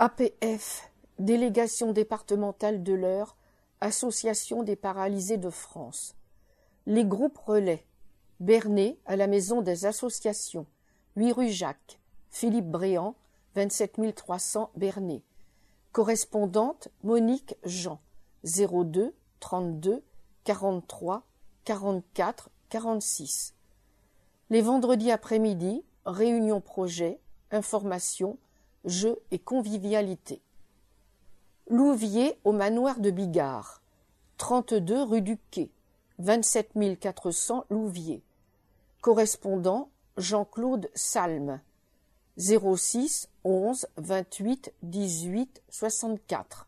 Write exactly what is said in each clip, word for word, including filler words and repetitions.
A P F, Délégation départementale de l'Eure, Association des paralysés de France. Les groupes relais. Bernay, à la Maison des Associations. huit rue Jacques. Philippe Bréant, vingt-sept mille trois cents Bernay. Correspondante Monique Jean, zéro deux trente-deux quarante-trois quarante-quatre quarante-six. Les vendredis après-midi, réunion projet, information, jeux et convivialité. Louviers au manoir de Bigard, trente-deux rue du Quai, vingt-sept mille quatre cents Louviers. Correspondant Jean-Claude Salme, zéro six onze vingt-huit dix-huit soixante-quatre.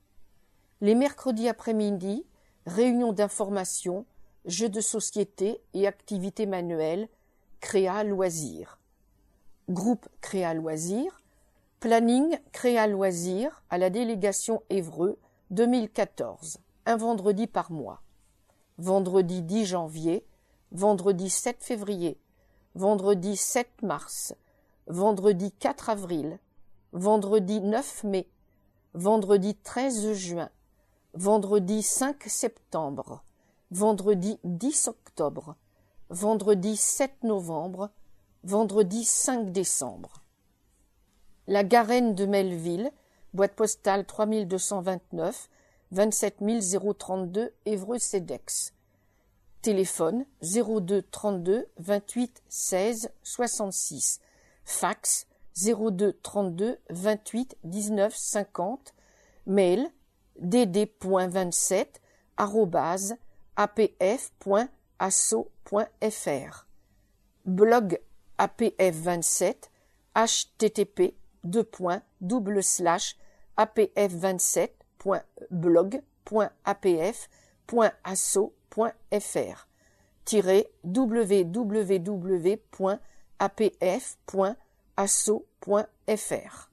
Les mercredis après-midi, réunion d'information, jeux de société et activités manuelles, Créa Loisirs. Groupe Créa Loisirs, planning Créa Loisirs à la délégation Évreux deux mille quatorze, un vendredi par mois. Vendredi dix janvier, vendredi sept février, vendredi sept mars, vendredi quatre avril, vendredi neuf mai, vendredi treize juin, vendredi cinq septembre, vendredi dix octobre, vendredi sept novembre, vendredi cinq décembre. La Garenne de Melville, boîte postale trois mille deux cent vingt-neuf, vingt-sept mille trente-deux Évreux-Cedex. Téléphone zéro deux trente-deux vingt-huit seize soixante-six. Fax zéro deux trente-deux vingt-huit dix-neuf cinquante. Mail d d point vingt-sept arobase a p f point asso point f r. Blog A P F vingt-sept h t t p deux points double slash a p f vingt-sept point blog point a p f point asso point f r tiret w w w point a p f point asso point f r.